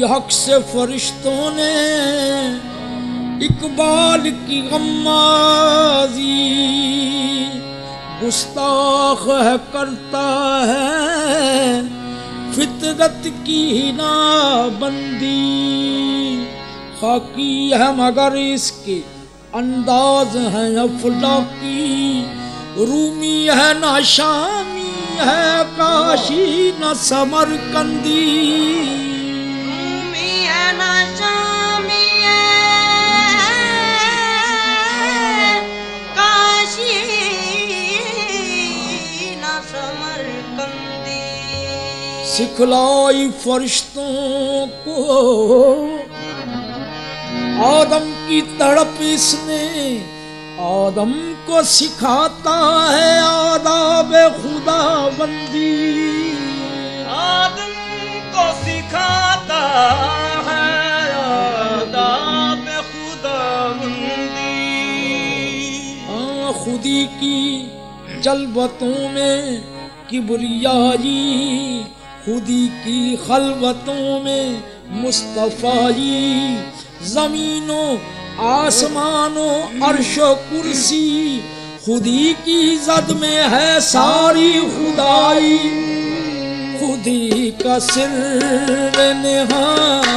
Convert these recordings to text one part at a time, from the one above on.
हक से फरिश्तों ने इकबाल की गम्माज़ी गुस्ताख है करता है फितरत की नाबंदी। खाकी है मगर इसके अंदाज है अफलाकी, रूमी है ना शामी है काशी न समरकंदी। रूमी है ना शामी है काशी न समरकंदी। सिखलाई फरिश्तों को आदम की तड़प इसने, आदम को सिखाता है आदाब खुदाबंदी। आदम को सिखाता है आदाब खुदाबंदी। खुदी की जलवतों में किबरियाई, खुदी की खलवतों में मुस्तफाई। जमीनों आसमानों अर्शो कुर्सी, खुदी की जद में है सारी खुदाई। खुदी का सिर निहा,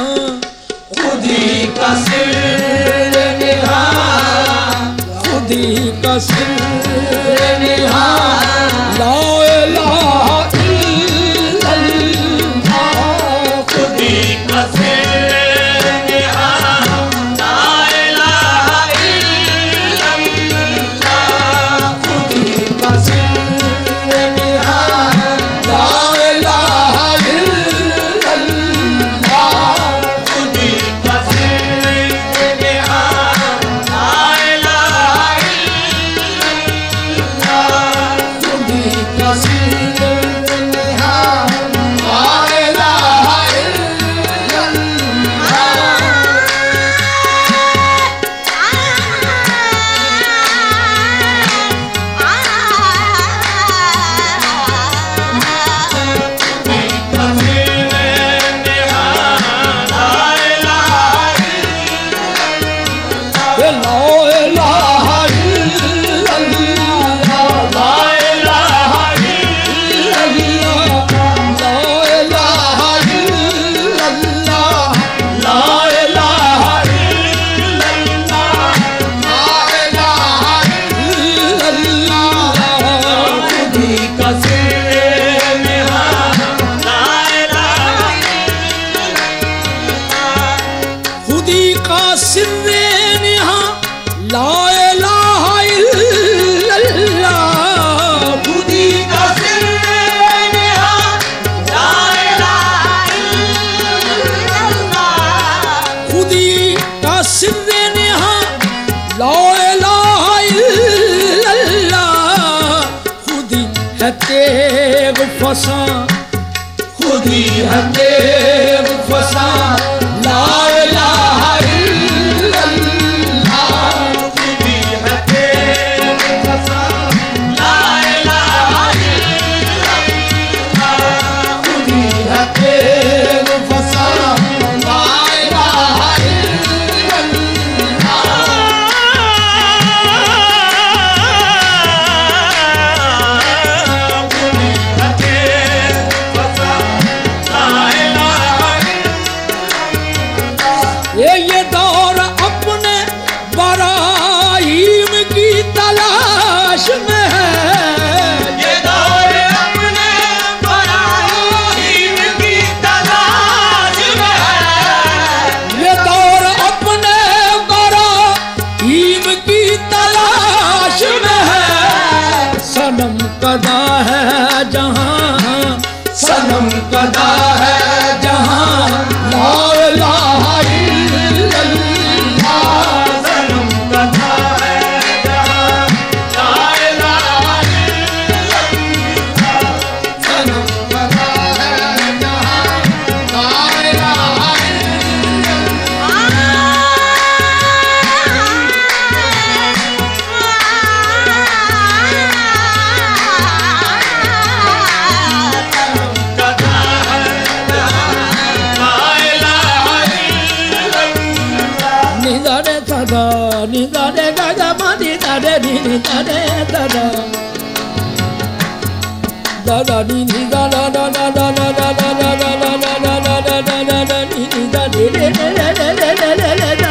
खुदी का सिर निहा, खुदी का सिर निहा। ला इलाहा इल्लल्लाह, खुदी का सिर तेग फसा, खुदी है तेग फसा। ला इलाहा इल्लल्लाह, खुदी है तेग फसा। ला इलाहा इल्लल्लाह, खुदी है तेग फसा। ला इलाहा ये दौर अपने बराहीम की तलाश में है। ये दौर अपने बराहीम की तलाश में है। ये दौर अपने बराहीम की तलाश में है। सनम कदा है जहां, सनम कदा है जहां। ला इलाहा da da ni ni da da da da da da da da da da da da da da da da da da ni ni da de de de de de de de de da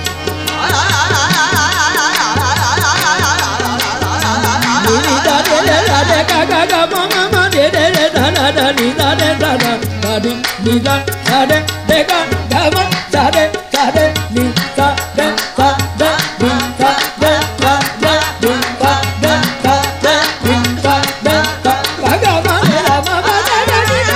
ni ni da de de da de ga ga ga ma ma ma de de de da da da ni da de da da da di ni da de ga ga ma da de ni da de da da ni da de da da ni da de da da ni da de da ga ga ma de da ma ma da da ni da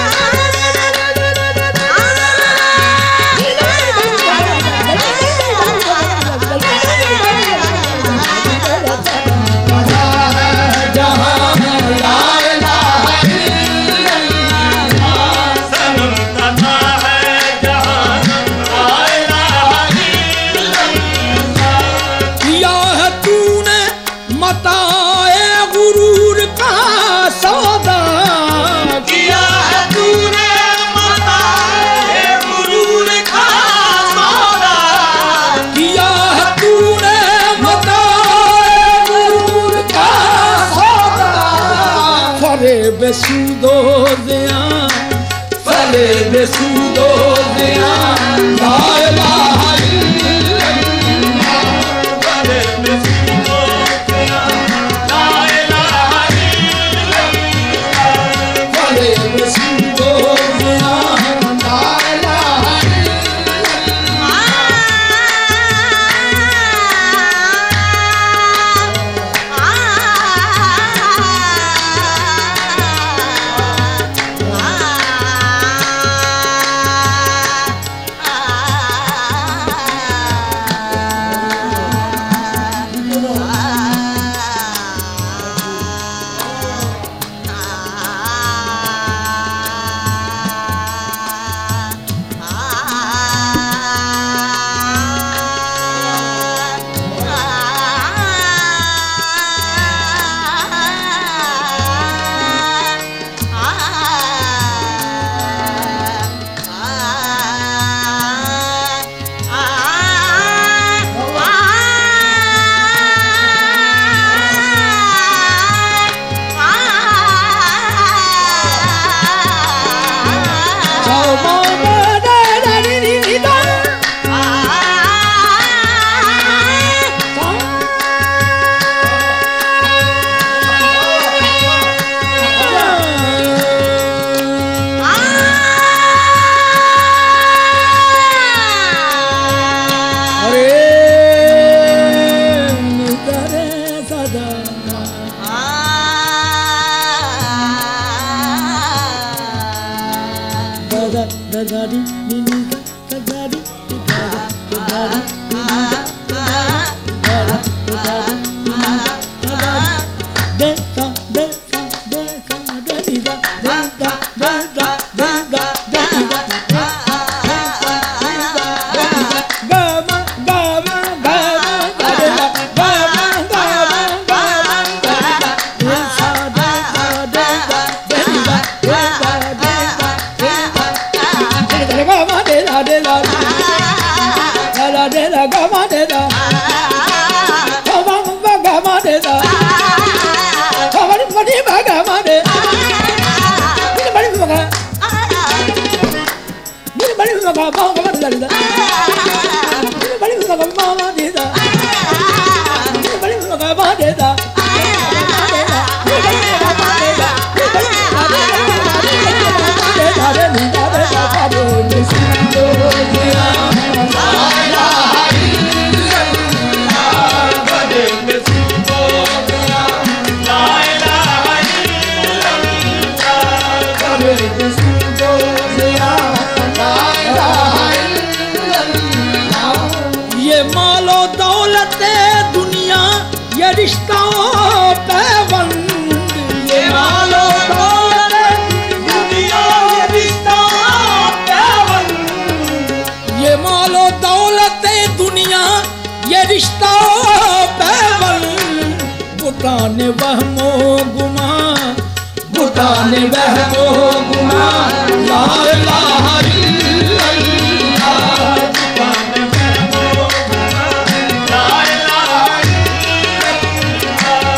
fale besudozea la ilaha illallah fale besudozea la ilaha illallah fale besudozea la ilaha बुताने वहमो गुमा बुताने वहमो गुमा ला इलाहा इल्लल्लाह बुताने वहमो गुमा ला इलाहा इल्लल्लाह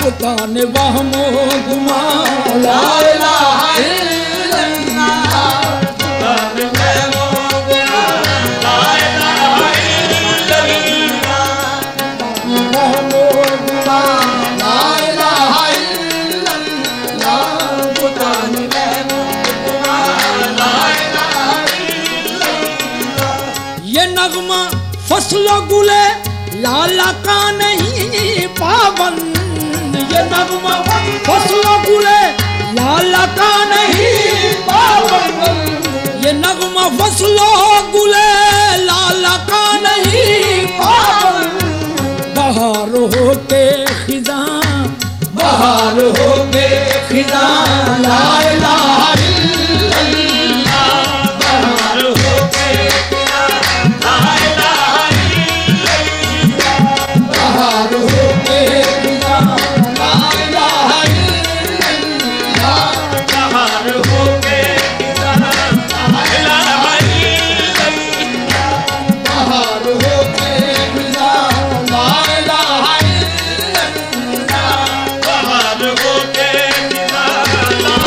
पुताने वहमो गुमा ला इलाहा इल्लल्लाह पुताने वहमो गुमा ला इलाहा इल्लल्लाह वहमो गुमा ला इलाहा इल्लल्लाह पुताने वहमो गुमा ला इलाहा इल्लल्लाह। ये नगमा फसलो गुले लाला का नहीं पाबंद, ये नगमा फसलों गुले लाला का नहीं पाबंद, ये नगमा फसलों गुले लाला का नहीं पाबंद। बहार हो के खिज़ां, बहार हो के खिज़ां ला इलाहा इल्लल्लाह बहार हो के खिज़ां ला इलाहा इल्लल्लाह बहार हो के खिज़ां ला इलाहा इल्लल्लाह बहार हो के खिज़ां ला इलाहा इल्लल्लाह बहार हो के खिज़ां ला इलाहा इल्लल्लाह बहार हो के खिज़ां ला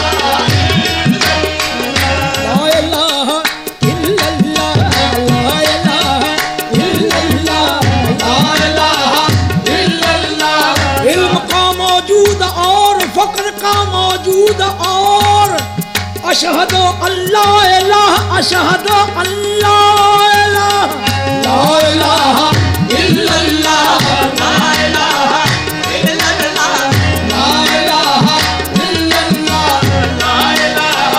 इलाहा इल्लल्लाह ला इलाहा इल्लल्लाह ला इलाहा इल्लल्लाह। इल्म का मौजूद और फ़क्र का मौजूद और अशहदु अल्लाह इलाह अशहदु अल्लाह इलाह ला इलाहा इल्लल्लाह ला इलाहा इल्लल्लाह ला इलाहा इल्लल्लाह ला इलाहा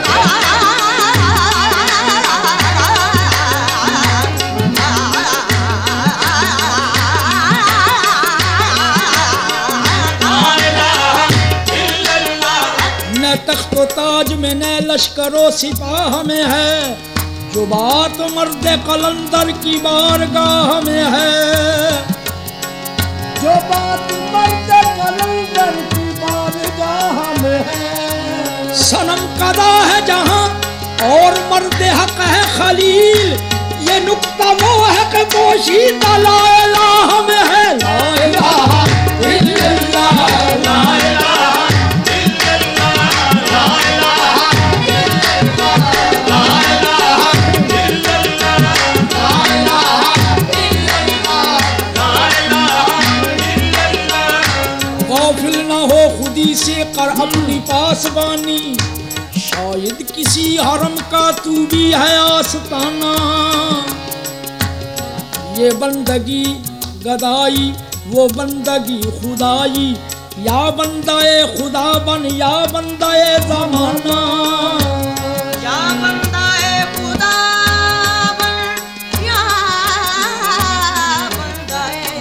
न तख्त ताज में न लश्करो सिपाह में है, जो बात मर्द कलंदर की बारगाह में है, जो बात मर्द कलंदर की बारगाह में है। सनम कदा है जहां और मर्द हक है खलील, ये नुक्ता वो है कि पोशीदा ला इलाहा में है ला इलाहा इल्लल्लाह ला इलाहा इल्लल्लाह ला इलाहा इल्लल्लाह ला इलाहा इल्लल्लाह ला इलाहा इल्लल्लाह। ला इलाहा इल्लल्लाह। गाफिल न हो खुदी से कर अपनी पासबानी, शायद किसी हरम का तू भी है आस्ताना। ये बंदगी गदाई वो बंदगी खुदाई, या बंदाए खुदा बन या बंदाए ज़माना। या बंदाए खुदा बन या बंदाए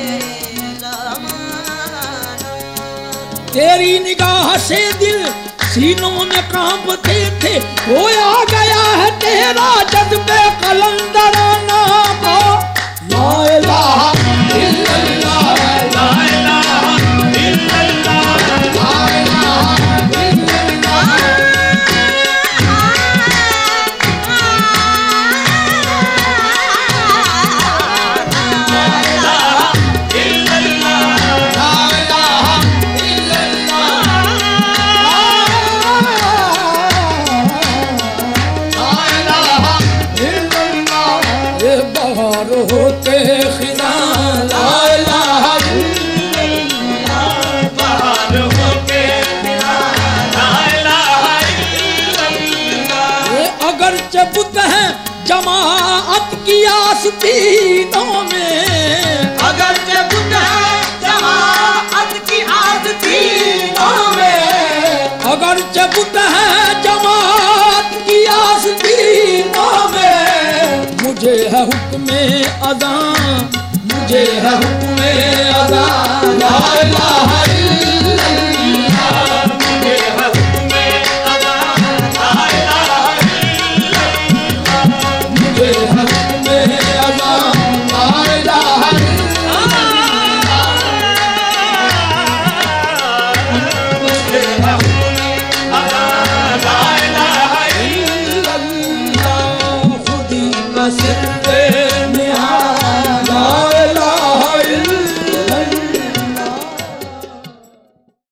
ज़माना। तेरी निगाह से दिल सीनों में कांपते थे, खोया गया है तेरा जज्बे कलंदराना को ला इलाहा इल्लल्लाह ला इलाहा इल्लल्लाह ला इलाहा इल्लल्लाह। होते खिज़ां ला इलाहा इल्लल्लाह बहार हो के खिज़ां ला इलाहा इल्लल्लाह। ये अगरचे बुत है जमाअत की आस्तीनों में, अगर बुत है जमाअत की आस्तीनों में, अगरचे बुत है जमाअत की आस्तीनों में। मुझे है हुक्म अज़ां मुझे है हुक्म अज़ां